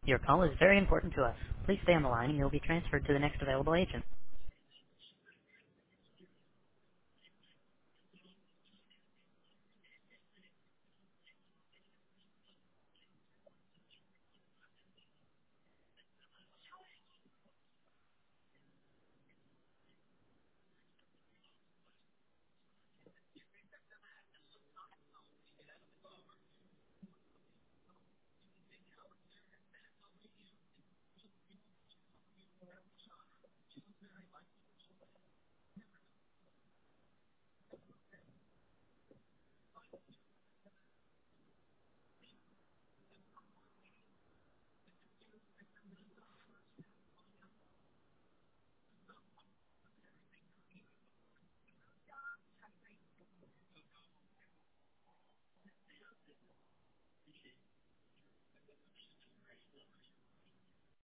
Your call is very important to us. Please stay on the line and you'll be transferred to the next available agent.